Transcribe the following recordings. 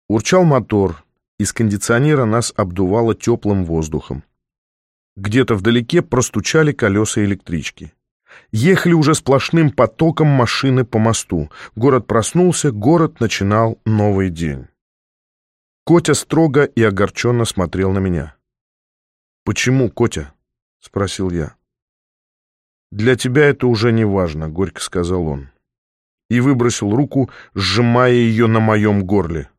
Урчал мотор, из кондиционера нас обдувало теплым воздухом. Где-то вдалеке простучали колеса электрички. Ехали уже сплошным потоком машины по мосту. Город проснулся, город начинал новый день. Котя строго и огорченно смотрел на меня. «Почему, Котя?» — спросил я. «Для тебя это уже не важно», — горько сказал он. И выбросил руку, сжимая ее на моем горле.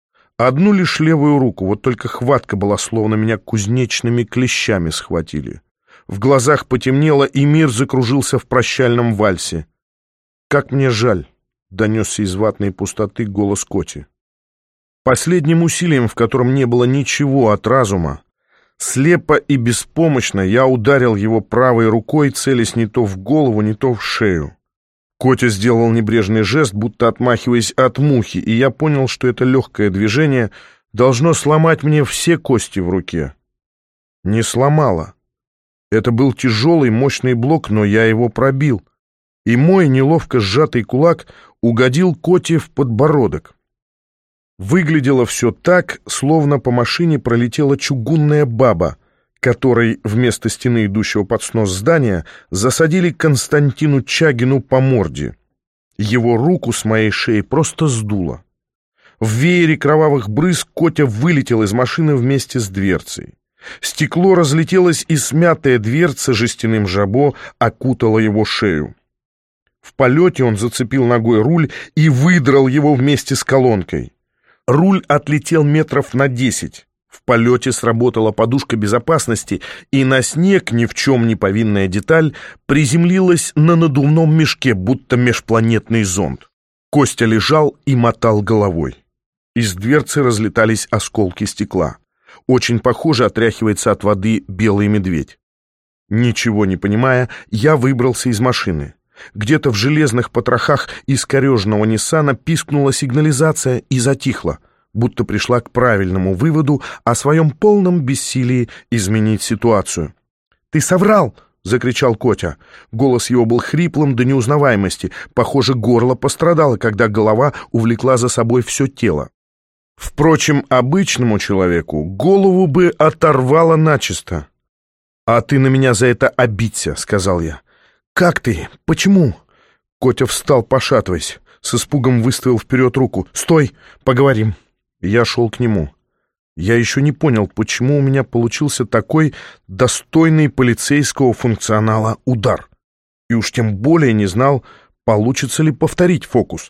Одну лишь левую руку, вот только хватка была, словно меня кузнечными клещами схватили. В глазах потемнело, и мир закружился в прощальном вальсе. «Как мне жаль», — донесся из ватной пустоты голос Коти. Последним усилием, в котором не было ничего от разума, слепо и беспомощно я ударил его правой рукой, целясь не то в голову, не то в шею. Котя сделал небрежный жест, будто отмахиваясь от мухи, и я понял, что это легкое движение должно сломать мне все кости в руке. Не сломало. Это был тяжелый, мощный блок, но я его пробил, и мой неловко сжатый кулак угодил Коте в подбородок. Выглядело все так, словно по машине пролетела чугунная баба, которой вместо стены, идущего под снос здания, засадили Константину Чагину по морде. Его руку с моей шеи просто сдуло. В веере кровавых брызг Котя вылетел из машины вместе с дверцей. Стекло разлетелось, и смятая дверца жестяным жабо окутала его шею. В полете он зацепил ногой руль и выдрал его вместе с колонкой. Руль отлетел метров на 10. В полете сработала подушка безопасности, и на снег ни в чем не повинная деталь приземлилась на надувном мешке, будто межпланетный зонд. Костя лежал и мотал головой. Из дверцы разлетались осколки стекла. Очень похоже отряхивается от воды белый медведь. Ничего не понимая, я выбрался из машины. Где-то в железных потрохах искореженного Ниссана пискнула сигнализация и затихла, будто пришла к правильному выводу о своем полном бессилии изменить ситуацию. «Ты соврал!» — закричал Котя. Голос его был хриплым до неузнаваемости. Похоже, горло пострадало, когда голова увлекла за собой все тело. Впрочем, обычному человеку голову бы оторвало начисто. «А ты на меня за это обидься», — сказал я. «Как ты? Почему?» Котя встал, пошатываясь, с испугом выставил вперед руку. «Стой, поговорим». Я шел к нему. Я еще не понял, почему у меня получился такой достойный полицейского функционала удар. И уж тем более не знал, получится ли повторить фокус.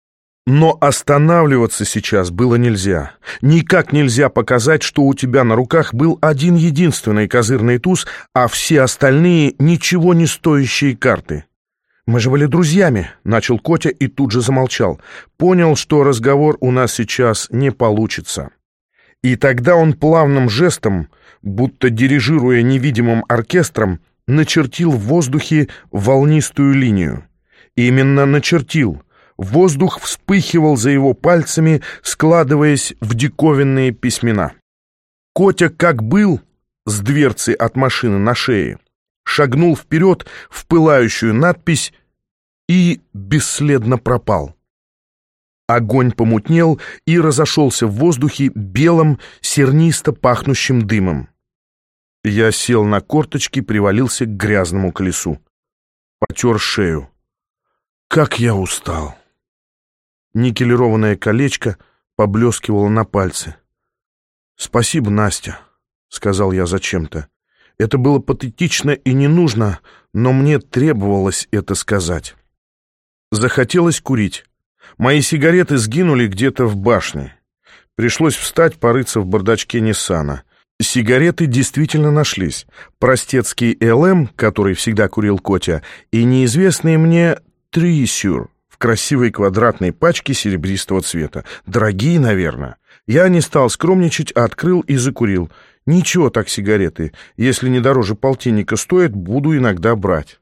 Но останавливаться сейчас было нельзя. Никак нельзя показать, что у тебя на руках был один единственный козырный туз, а все остальные ничего не стоящие карты. «Мы же были друзьями», — начал Котя и тут же замолчал. Понял, что разговор у нас сейчас не получится. И тогда он плавным жестом, будто дирижируя невидимым оркестром, начертил в воздухе волнистую линию. Именно начертил. Воздух вспыхивал за его пальцами, складываясь в диковинные письмена. Котя, как был, с дверцы от машины на шее, шагнул вперед в пылающую надпись и бесследно пропал. Огонь помутнел и разошелся в воздухе белым, сернисто пахнущим дымом. Я сел на корточки, привалился к грязному колесу. Потер шею. Как я устал! Никелированное колечко поблескивало на пальце. «Спасибо, Настя», — сказал я зачем-то. Это было патетично и не нужно, но мне требовалось это сказать. Захотелось курить. Мои сигареты сгинули где-то в башне. Пришлось встать, порыться в бардачке Ниссана. Сигареты действительно нашлись. Простецкий ЛМ, который всегда курил Котя, и неизвестные мне Трисюр в красивой квадратной пачке серебристого цвета. Дорогие, наверное. Я не стал скромничать, а открыл и закурил. Ничего так сигареты. Если не дороже полтинника стоят, буду иногда брать.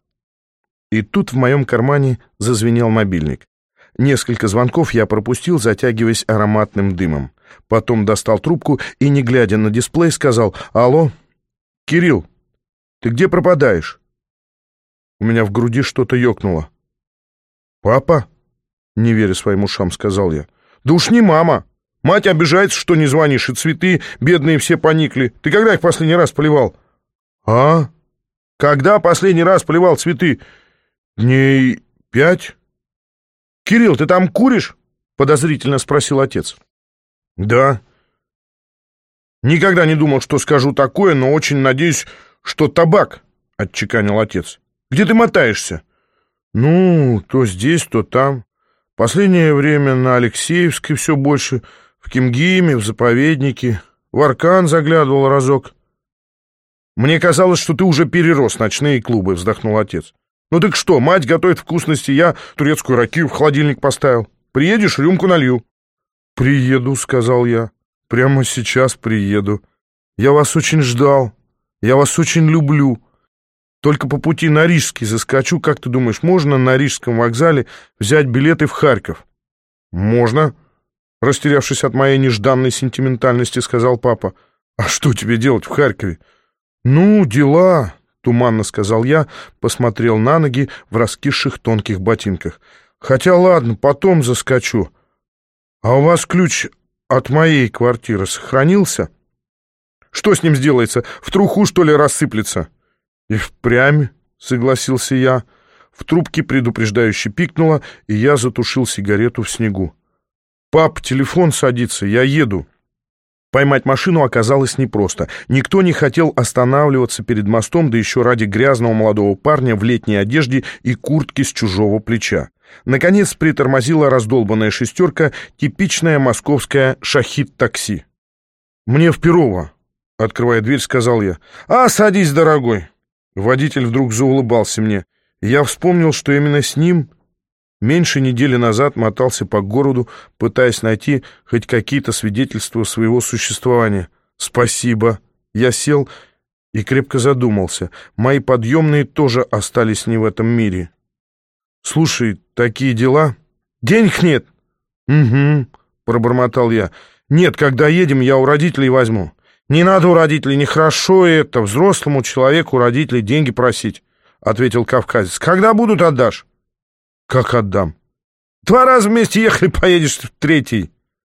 И тут в моем кармане зазвенел мобильник. Несколько звонков я пропустил, затягиваясь ароматным дымом. Потом достал трубку и, не глядя на дисплей, сказал: «Алло, Кирилл, ты где пропадаешь?» У меня в груди что-то ёкнуло. «Папа?» — не веря своим ушам, сказал я. «Да уж не мама. Мать обижается, что не звонишь, и цветы бедные все поникли. Ты когда их последний раз поливал? А? Когда последний раз поливал цветы? Дней 5. Кирилл, ты там куришь? Подозрительно спросил отец. Да. Никогда не думал, что скажу такое, но очень надеюсь, что табак, отчеканил отец. Где ты мотаешься? Ну, то здесь, то там. Последнее время на Алексеевской все больше, в Кимгиме, в заповеднике. В Аркан заглядывал разок. Мне казалось, что ты уже перерос ночные клубы, вздохнул отец. Ну так что, мать готовит вкусности, я турецкую ракию в холодильник поставил. Приедешь, рюмку налью. Приеду, сказал я. Прямо сейчас приеду. Я вас очень ждал. Я вас очень люблю. Только по пути на Рижский заскочу. Как ты думаешь, можно на Рижском вокзале взять билеты в Харьков? Можно, растерявшись от моей нежданной сентиментальности, сказал папа. А что тебе делать в Харькове? Ну, дела, туманно сказал я, посмотрел на ноги в раскисших тонких ботинках. Хотя ладно, потом заскочу. А у вас ключ от моей квартиры сохранился? Что с ним сделается? В труху, что ли, рассыплется? И впрямь, согласился я. В трубке предупреждающе пикнуло, и я затушил сигарету в снегу. Пап, телефон садится, я еду. Поймать машину оказалось непросто. Никто не хотел останавливаться перед мостом, да еще ради грязного молодого парня в летней одежде и куртке с чужого плеча. Наконец притормозила раздолбанная шестерка, типичная московская шахид-такси. «Мне в Перово», — открывая дверь, сказал я. «А, садись, дорогой». Водитель вдруг заулыбался мне. Я вспомнил, что именно с ним меньше недели назад мотался по городу, пытаясь найти хоть какие-то свидетельства своего существования. «Спасибо». Я сел и крепко задумался. Мои подъемные тоже остались не в этом мире. «Слушай, такие дела?» «Денег нет». «Угу», — пробормотал я. «Нет, когда едем, я у родителей возьму». «Не надо у родителей, нехорошо это, взрослому человеку у родителей деньги просить», — ответил кавказец. «Когда будут, отдашь». «Как отдам?» 2 раза вместе ехали, поедешь в 3-й».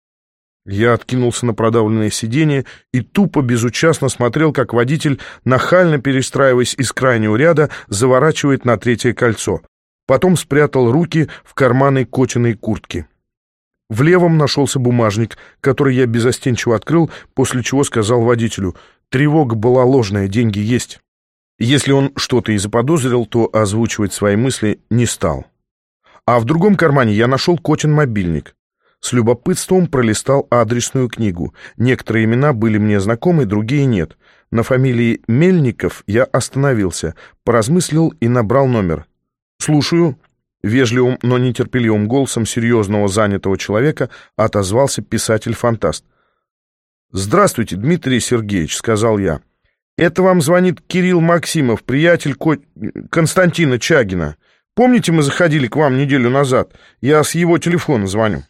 Я откинулся на продавленное сиденье и тупо, безучастно смотрел, как водитель, нахально перестраиваясь из крайнего ряда, заворачивает на 3-е кольцо. Потом спрятал руки в карманы котиной куртки. В левом нашелся бумажник, который я безостенчиво открыл, после чего сказал водителю: «Тревога была ложная, деньги есть». Если он что-то и заподозрил, то озвучивать свои мысли не стал. А в другом кармане я нашел котин мобильник. С любопытством пролистал адресную книгу. Некоторые имена были мне знакомы, другие нет. На фамилии Мельников я остановился, поразмыслил и набрал номер. «Слушаю». Вежливым, но нетерпеливым голосом серьезного занятого человека отозвался писатель-фантаст. «Здравствуйте, Дмитрий Сергеевич», — сказал я. «Это вам звонит Кирилл Максимов, приятель Константина Чагина. Помните, мы заходили к вам неделю назад? Я с его телефона звоню».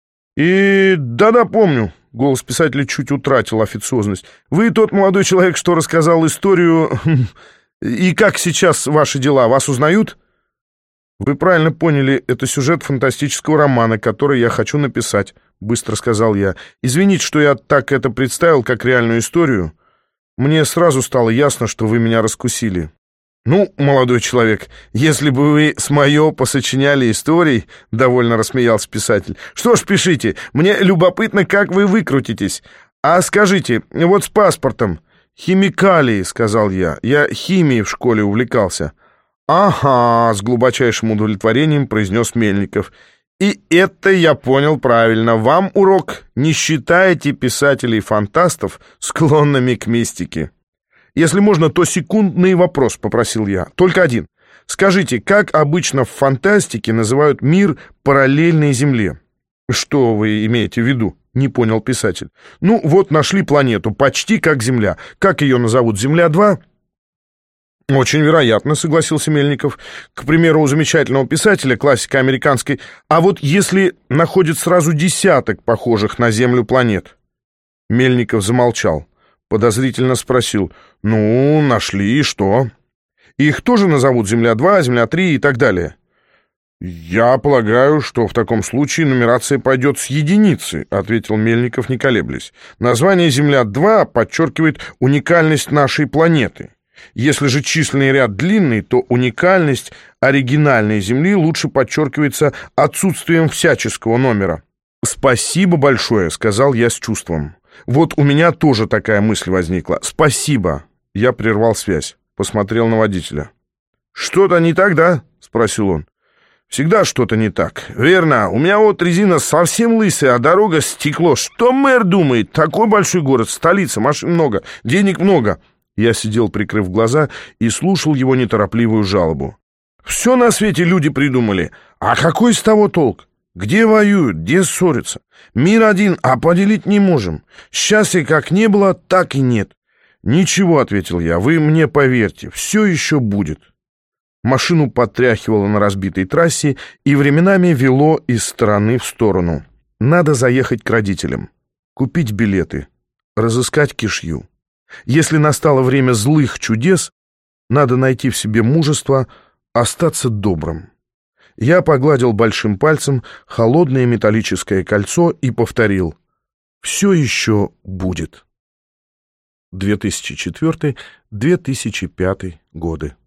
«И да-да, помню», — голос писателя чуть утратил официозность. «Вы тот молодой человек, что рассказал историю. И как сейчас ваши дела? Вас узнают?» «Вы правильно поняли, это сюжет фантастического романа, который я хочу написать», — быстро сказал я. «Извините, что я так это представил, как реальную историю. Мне сразу стало ясно, что вы меня раскусили». «Ну, молодой человек, если бы вы с моё посочиняли историй», — довольно рассмеялся писатель. «Что ж, пишите, мне любопытно, как вы выкрутитесь. А скажите, вот с паспортом...» «Химикалии», — сказал я. «Я химией в школе увлекался». «Ага», — с глубочайшим удовлетворением произнес Мельников. «И это я понял правильно. Вам урок: не считайте писателей-фантастов склонными к мистике». «Если можно, то секундный вопрос», — попросил я. «Только один. Скажите, как обычно в фантастике называют мир параллельной Земле?» «Что вы имеете в виду?» — не понял писатель. «Ну, вот нашли планету, почти как Земля. Как ее назовут? Земля-2?» «Очень вероятно», — согласился Мельников. «К примеру, у замечательного писателя, классика американской. А вот если находят сразу десяток похожих на Землю планет?» Мельников замолчал, подозрительно спросил: «Ну, нашли, и что? Их тоже назовут Земля-2, Земля-3 и так далее?» «Я полагаю, что в таком случае нумерация пойдет с единицы», — ответил Мельников, не колеблясь. «Название Земля-2 подчеркивает уникальность нашей планеты. Если же численный ряд длинный, то уникальность оригинальной Земли лучше подчеркивается отсутствием всяческого номера». «Спасибо большое», — сказал я с чувством. «Вот у меня тоже такая мысль возникла. Спасибо». Я прервал связь, посмотрел на водителя. «Что-то не так, да?» — спросил он. «Всегда что-то не так. Верно, у меня вот резина совсем лысая, а дорога стекло. Что мэр думает? Такой большой город, столица, машин много, денег много». Я сидел, прикрыв глаза, и слушал его неторопливую жалобу. «Все на свете люди придумали. А какой с того толк? Где воюют, где ссорятся? Мир один, а поделить не можем. Счастья как не было, так и нет». «Ничего», — ответил я, — «вы мне поверьте, все еще будет». Машину потряхивало на разбитой трассе и временами вело из стороны в сторону. Надо заехать к родителям, купить билеты, разыскать кишью. Если настало время злых чудес, надо найти в себе мужество, остаться добрым. Я погладил большим пальцем холодное металлическое кольцо и повторил: «Все еще будет». 2004-2005 годы.